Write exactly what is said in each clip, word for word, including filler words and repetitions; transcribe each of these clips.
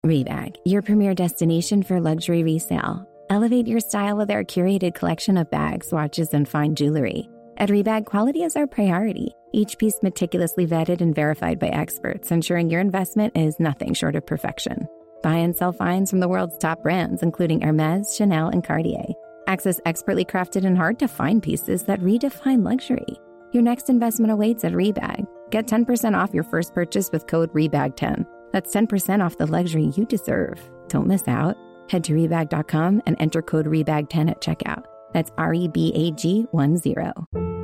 Rebag, your premier destination for luxury resale. Elevate your style with our curated collection of bags, watches, and fine jewelry. At Rebag, quality is our priority. Each piece meticulously vetted and verified by experts, ensuring your investment is nothing short of perfection. Buy and sell finds from the world's top brands, including Hermes, Chanel, and Cartier. Access expertly crafted and hard-to-find pieces that redefine luxury. Your next investment awaits at Rebag. Get ten percent off your first purchase with code rebag ten. That's ten percent off the luxury you deserve. Don't miss out. Head to rebag dot com and enter code rebag ten at checkout. That's R E B A G one zero.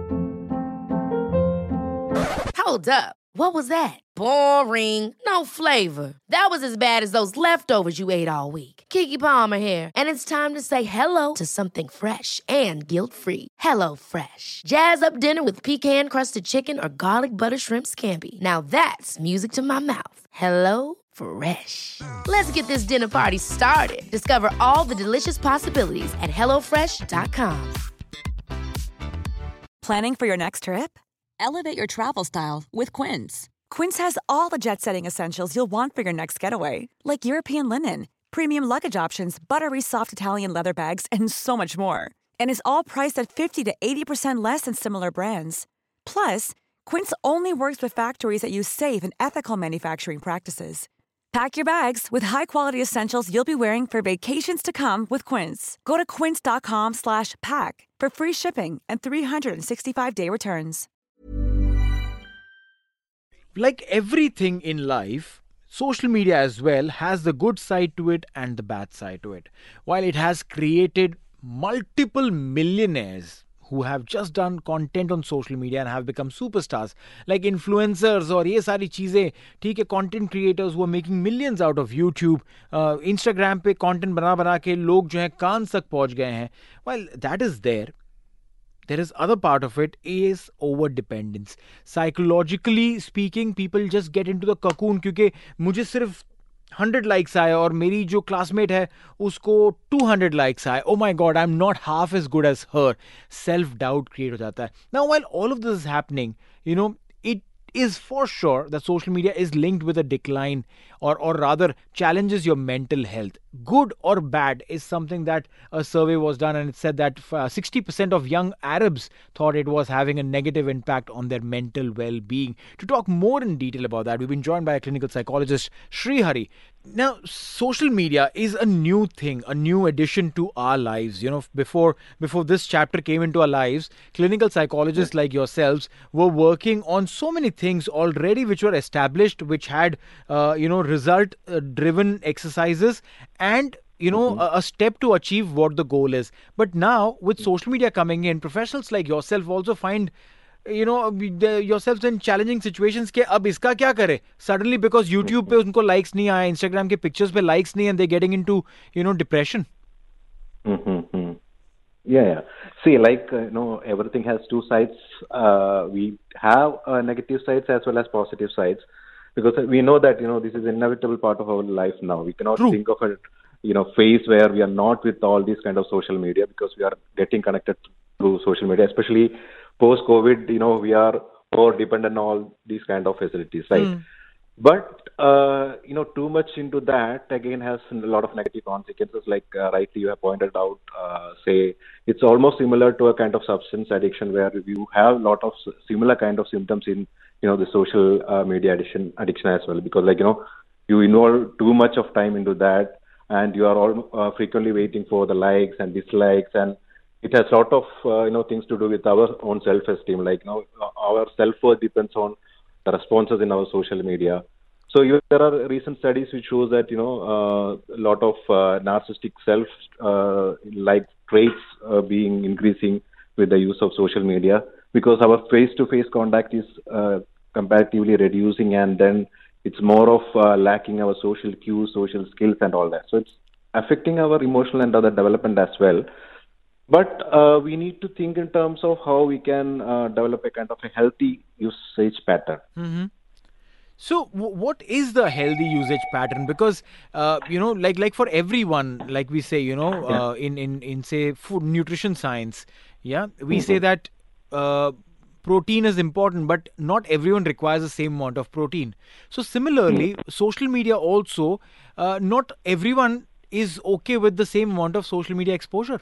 Hold up. What was that? Boring. No flavor. That was as bad as those leftovers you ate all week. Keke Palmer here, and it's time to say hello to something fresh and guilt-free. Hello Fresh. Jazz up dinner with pecan-crusted chicken or garlic butter shrimp scampi. Now that's music to my mouth. Hello Fresh. Let's get this dinner party started. Discover all the delicious possibilities at hello fresh dot com. Planning for your next trip? Elevate your travel style with Quince. Quince has all the jet-setting essentials you'll want for your next getaway, like European linen, premium luggage options, buttery soft Italian leather bags, and so much more. And is all priced at fifty to eighty percent less than similar brands. Plus, Quince only works with factories that use safe and ethical manufacturing practices. Pack your bags with high-quality essentials you'll be wearing for vacations to come with Quince. Go to quince dot com slash pack for free shipping and three sixty-five day returns. Like everything in life, social media as well has the good side to it and the bad side to it. While it has created multiple millionaires who have just done content on social media and have become superstars, like influencers or ये सारी चीजें, ठीक है, content creators who are making millions out of YouTube, uh, Instagram पे content बना बना के लोग जो है कान तक पहुंच गए हैं. While that is there, there is other part of it is over dependence. Psychologically speaking, people just get into the cocoon क्योंकि मुझे सिर्फ हंड्रेड लाइक्स आए और मेरी जो क्लासमेट है उसको टू हंड्रेड लाइक्स आए. Oh my God, I am not half as good as her. Self doubt create हो जाता है. Now while all of this is happening, you know, it is for sure that social media is linked with a decline or or rather challenges your mental health. Good or bad is something that a survey was done, and it said that uh, sixty percent of young Arabs thought it was having a negative impact on their mental well-being. To talk more in detail about that, we've been joined by a clinical psychologist, Sri Hari. Now, social media is a new thing, a new addition to our lives. You know, before before this chapter came into our lives, clinical psychologists like yourselves were working on so many things already which were established, which had, uh, you know, result-driven exercises and, you know, mm-hmm. a, a step to achieve what the goal is. But now, with social media coming in, professionals like yourself also find, you know, yourselves in challenging situations के अब इसका क्या करे? Suddenly because YouTube पे उनको likes नहीं आए, Instagram के pictures पे likes नहीं, and they're getting into, you know, depression. Mm-hmm. Yeah, yeah. See, like, uh, you know, everything has two sides. Uh, we have uh, negative sides as well as positive sides, because we know that, you know, this is an inevitable part of our life now. We cannot True. think of a, you know, phase where we are not with all these kind of social media, because we are getting connected through social media, especially post-COVID. You know, we are more dependent on all these kind of facilities, right? Mm. But, uh, you know, too much into that, again, has a lot of negative consequences. Like uh, rightly you have pointed out, uh, say, it's almost similar to a kind of substance addiction, where you have a lot of similar kind of symptoms in, you know, the social uh, media addiction, addiction as well. Because, like, you know, you involve too much of time into that, and you are all uh, frequently waiting for the likes and dislikes, and it has a lot of, uh, you know, things to do with our own self-esteem. Like, you know, our self-worth depends on the responses in our social media. So you, there are recent studies which shows that, you know, uh, a lot of uh, narcissistic self-like uh, traits uh, being increasing with the use of social media, because our face-to-face contact is uh, comparatively reducing, and then it's more of uh, lacking our social cues, social skills and all that. So it's affecting our emotional and other development as well. But uh, we need to think in terms of how we can uh, develop a kind of a healthy usage pattern. Mm-hmm. So w- what is the healthy usage pattern? Because, uh, you know, like like for everyone, like we say, you know, yeah. uh, in, in, in say food nutrition science, yeah, we mm-hmm. say that uh, protein is important, but not everyone requires the same amount of protein. So similarly, social media also, uh, not everyone is okay with the same amount of social media exposure.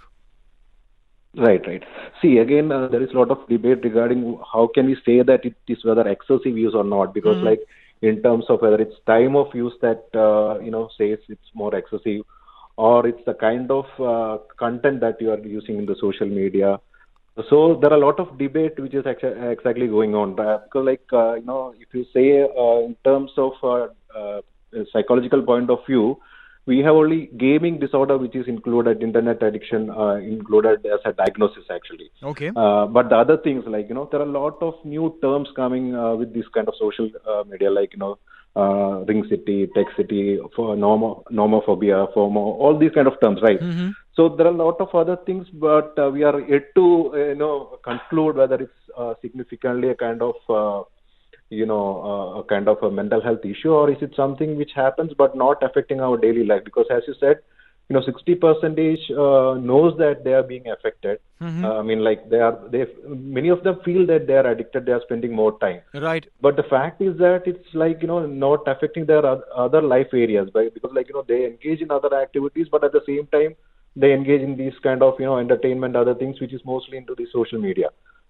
Right, right. See, again, uh, there is a lot of debate regarding how can we say that it is whether excessive use or not, because Mm-hmm. like in terms of whether it's time of use that, uh, you know, says it's more excessive, or it's the kind of uh, content that you are using in the social media. So there are a lot of debate which is actu- exactly going on. Uh, because like, uh, you know, if you say uh, in terms of uh, uh, a psychological point of view, we have only gaming disorder, which is included, internet addiction, uh, included as a diagnosis actually. Okay. Uh, but the other things, like, you know, there are a lot of new terms coming uh, with this kind of social uh, media, like, you know, uh, ring city, tech city, for normo, nomophobia, FOMO, all these kind of terms, right? Mm-hmm. So there are a lot of other things, but uh, we are yet to, uh, you know, conclude whether it's uh, significantly a kind of uh, you know, uh, a kind of a mental health issue, or is it something which happens but not affecting our daily life? Because as you said, you know, sixty percentage uh, knows that they are being affected. Mm-hmm. Uh, I mean, like they are, they many of them feel that they are addicted. They are spending more time. Right. But the fact is that it's like, you know, not affecting their oth- other life areas, right? Because like, you know, they engage in other activities, but at the same time, they engage in these kind of, you know, entertainment, other things, which is mostly into the social media.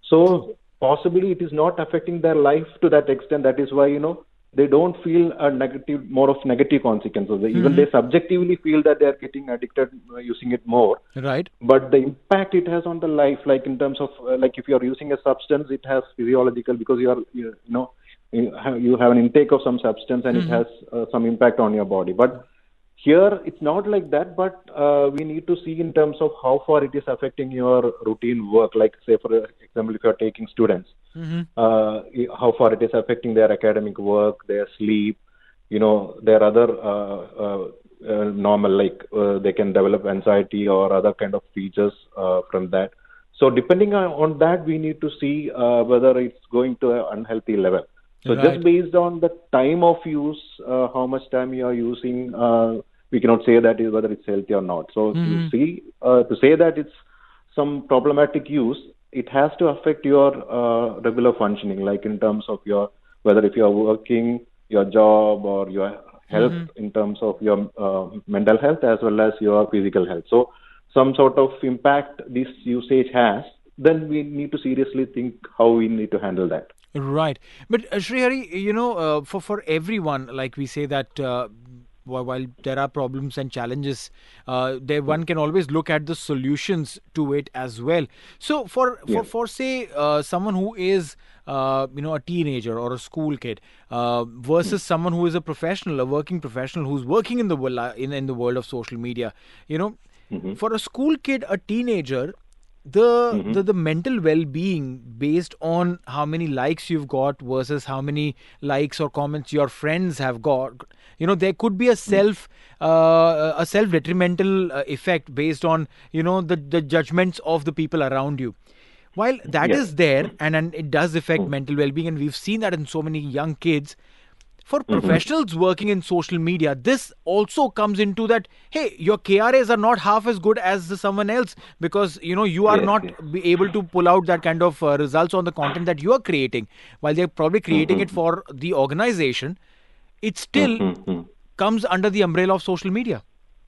So possibly it is not affecting their life to that extent. That is why, you know, they don't feel a negative, more of negative consequences. Mm-hmm. Even they subjectively feel that they are getting addicted uh, using it more. Right. But the impact it has on the life, like in terms of, uh, like if you are using a substance, it has physiological, because you are, you, you know, you have, you have an intake of some substance and Mm-hmm. it has uh, some impact on your body. But here, it's not like that, but uh, we need to see in terms of how far it is affecting your routine work. Like, say, for example, if you are taking students, Mm-hmm. uh, how far it is affecting their academic work, their sleep, you know, their other uh, uh, uh, normal, like uh, they can develop anxiety or other kind of features uh, from that. So depending on, on that, we need to see uh, whether it's going to an unhealthy level. So Right. just based on the time of use, uh, how much time you are using, uh, we cannot say that is whether it's healthy or not. So Mm-hmm. to see, uh, to say that it's some problematic use, it has to affect your uh, regular functioning, like in terms of your, whether if you are working, your job, or your health, Mm-hmm. in terms of your uh, mental health as well as your physical health. So some sort of impact this usage has, then we need to seriously think how we need to handle that. Right. But uh, Srihari, you know, uh, for, for everyone, like we say that uh, while, while there are problems and challenges, uh, there one can always look at the solutions to it as well. So for, Yeah. for, for say, uh, someone who is, uh, you know, a teenager or a school kid uh, versus someone who is a professional, a working professional who's working in the, wo- in, in the world of social media, you know, Mm-hmm. for a school kid, a teenager, the, Mm-hmm. the the mental well-being based on how many likes you've got versus how many likes or comments your friends have got, you know, there could be a self uh, a self detrimental uh, effect based on, you know, the the judgments of the people around you. While that Yes. is there, and and it does affect Mm. mental well-being, and we've seen that in so many young kids. For Mhm. professionals working in social media, this also comes into that, hey, your K R As are not half as good as the someone else, because, you know, you are Yes, not yes. be able to pull out that kind of uh, results on the content that you are creating. While they're probably creating it Mhm. for the organization, it still Mhm. comes under the umbrella of social media.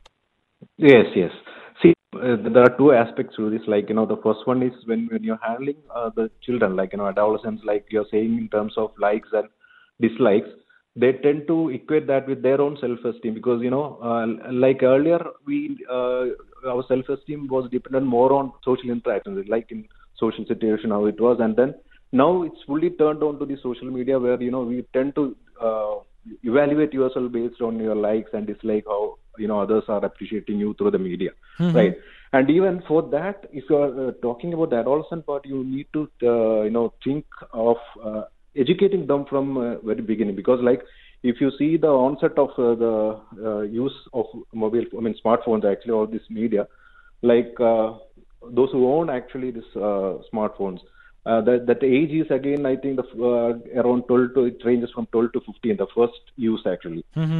Yes, yes. See, uh, there are two aspects to this. Like, you know, the first one is when, when you're handling uh, the children, like, you know, adolescents, like you're saying in terms of likes and dislikes, they tend to equate that with their own self-esteem, because, you know, uh, like earlier, we uh, our self-esteem was dependent more on social interactions, like in social situation, how it was. And then now it's fully turned on to the social media, where, you know, we tend to uh, evaluate yourself based on your likes and dislike, how, you know, others are appreciating you through the media, right? And even for that, if you are uh, talking about the adolescent part, you need to uh, you know, think of uh, educating them from uh, very beginning, because like if you see the onset of uh, the uh, use of mobile, I mean smartphones actually, or this media, like uh, those who own actually this uh, smartphones, uh, that that age is again, I think, the uh, around twelve to, it ranges from twelve to fifteen, the first use actually. Mm-hmm.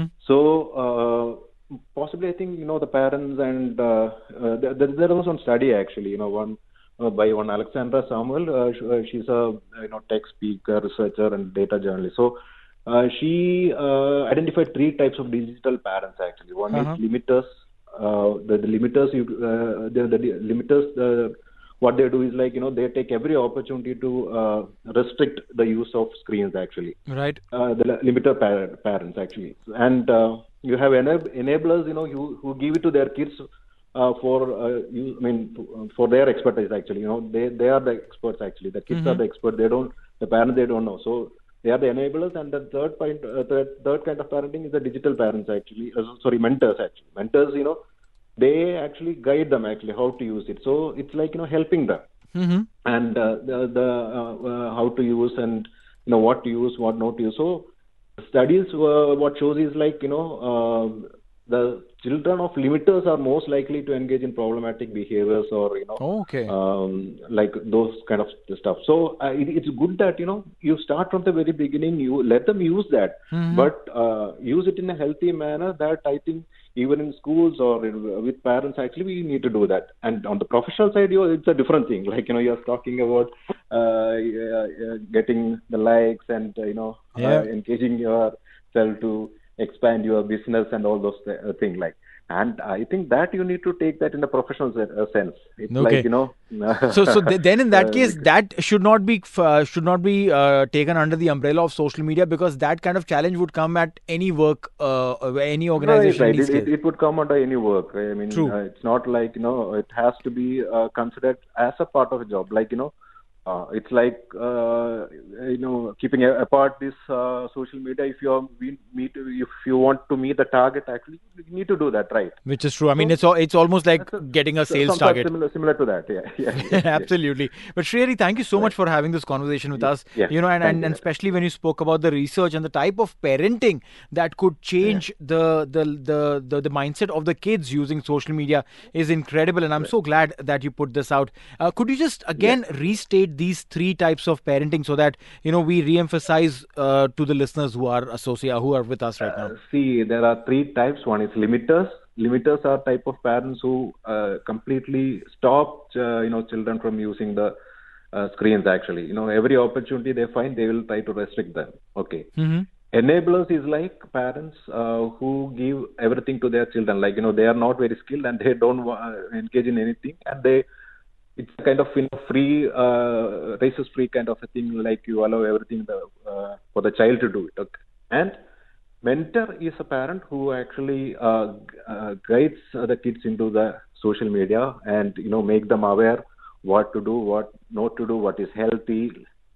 So uh, possibly, I think, you know, the parents and uh, uh, there, there was one study actually, you know, one uh, by one Alexandra Samuel. Uh, sh- uh, she's a you know tech speaker, researcher, and data journalist. So uh, she uh, identified three types of digital parents actually. One Uh-huh. is limiters. Uh, the, the limiters, you, uh, the, the limiters. Uh, what they do is like you know they take every opportunity to uh, restrict the use of screens actually. Right. Uh, the limiter par- parents actually, and uh, you have enab- enablers, you know, who, who give it to their kids uh, for, uh, you, I mean, for their expertise actually. You know, they they are the experts actually. The kids Mm-hmm. are the experts. They don't. The parents they don't know. So they are the enablers. And the third point, uh, third, third kind of parenting is the digital parents actually. Uh, sorry, mentors actually. Mentors, you know, they actually guide them actually how to use it. So it's like you know helping them. Mm-hmm. And uh, the, the uh, uh, how to use and you know what to use, what not to use. So studies uh, what shows is like you know uh, the children of limiters are most likely to engage in problematic behaviors or you know Okay. um, like those kind of stuff. So uh, it, it's good that you know you start from the very beginning. You let them use that, Mm-hmm. but uh, use it in a healthy manner. That I think even in schools or in, with parents, actually we need to do that. And on the professional side, you know, it's a different thing. Like you know, you're talking about uh, uh, getting the likes and uh, you know Yeah. uh, engaging yourself to expand your business and all those uh, things like. And I think that you need to take that in a professional se- uh, sense. It's Okay. like you know. So, so th- then in that uh, case, that should not be f- uh, should not be uh, taken under the umbrella of social media, because that kind of challenge would come at any work, uh, uh, any organization, Right, any right. It, scale. it, it would come under any work. I mean, True. uh, it's not like, you know, it has to be uh, considered as a part of a job. Like, you know, uh, it's like, uh, you know, keeping a, apart this uh, social media. If you are we meet, if you want to meet the target, actually, you need to do that, right? Which is true. I mean, So, it's al- it's almost like That's a- getting a so- sales some sort target. Similar, similar to that, yeah. yeah, yeah, yeah. Absolutely. But Shreyari, thank you so much for having this conversation with us. Yeah, You know, and, thank and, you. and especially when you spoke about the research and the type of parenting that could change the, the, the, the, the mindset of the kids using social media is incredible. And I'm so glad that you put this out. Uh, could you just again restate these three types of parenting so that, you know, we re-emphasize uh, to the listeners who are associate, who are with us right now? Uh, see, there are three types. One is limiters. Limiters are type of parents who uh, completely stop, uh, you know, children from using the uh, screens. Actually, you know, every opportunity they find, they will try to restrict them. Okay. Mm-hmm. Enablers is like parents uh, who give everything to their children. Like you know, they are not very skilled and they don't wa- engage in anything, and they it's kind of you know free, uh, racist free kind of a thing. Like you allow everything the, uh, for the child to do it. Okay. And mentor is a parent who actually uh, uh, guides uh, the kids into the social media and you know make them aware what to do, what not to do, what is healthy.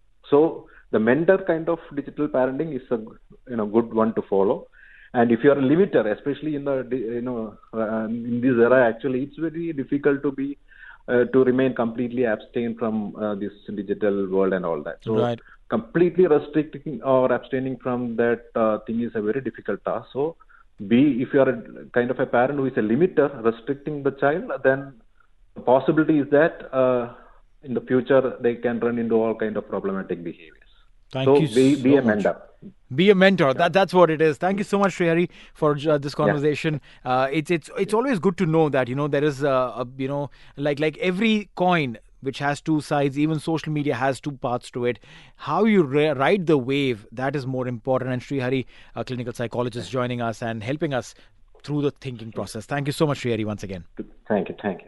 So the mentor kind of digital parenting is a you know good one to follow. And if you are a limiter, especially in the you know uh, in this era, actually it's very difficult to be uh, to remain completely abstain from uh, this digital world and all that. So Right. completely restricting or abstaining from that uh, thing is a very difficult task. So be if you are a kind of a parent who is a limiter, restricting the child, then the possibility is that uh, in the future they can run into all kind of problematic behaviors. Thank so you be, so be a much. mentor. Be a mentor. That that's what it is. Thank you so much, Shreyari, for uh, this conversation. Uh, it's it's it's always good to know that you know there is a, a you know like like every coin which has two sides. Even social media has two parts to it. How you re- ride the wave, that is more important. And Shreyari, a clinical psychologist, joining us and helping us through the thinking process. Thank you so much, Shreyari, once again. Thank you. Thank you.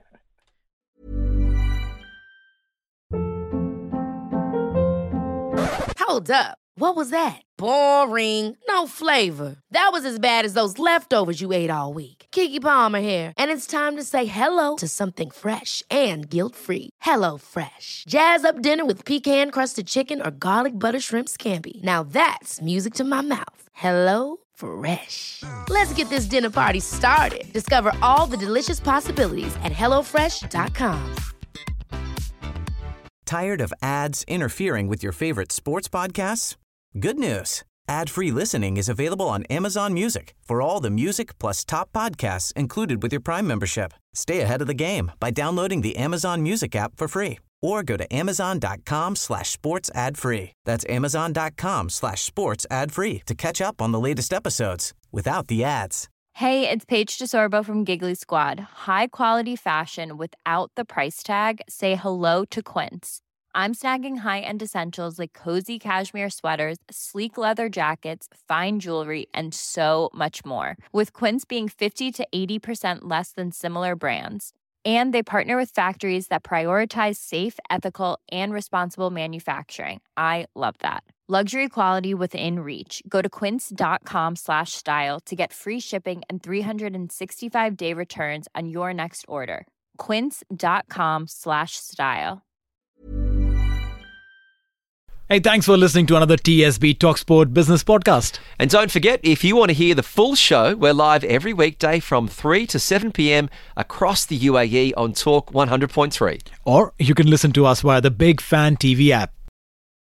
Hold up. What was that? Boring. No flavor. That was as bad as those leftovers you ate all week. Keke Palmer here. And it's time to say hello to something fresh and guilt-free. Hello Fresh. Jazz up dinner with pecan-crusted chicken or garlic butter shrimp scampi. Now that's music to my mouth. Hello Fresh. Let's get this dinner party started. Discover all the delicious possibilities at hello fresh dot com. Tired of ads interfering with your favorite sports podcasts? Good news. Ad-free listening is available on Amazon Music for all the music plus top podcasts included with your Prime membership. Stay ahead of the game by downloading the Amazon Music app for free or go to amazon.com slash sports ad free. That's amazon.com slash sports ad free to catch up on the latest episodes without the ads. Hey, it's Paige DeSorbo from Giggly Squad. High quality fashion without the price tag. Say hello to Quince. I'm snagging high-end essentials like cozy cashmere sweaters, sleek leather jackets, fine jewelry, and so much more. With Quince being fifty to eighty percent less than similar brands. And they partner with factories that prioritize safe, ethical, and responsible manufacturing. I love that. Luxury quality within reach. Go to quince.com slash style to get free shipping and three sixty-five day returns on your next order. Quince.com slash style. Hey, thanks for listening to another T S B TalkSport Business Podcast. And don't forget, if you want to hear the full show, we're live every weekday from three to seven p.m. across the U A E on Talk one hundred point three. Or you can listen to us via the Big Fan T V app.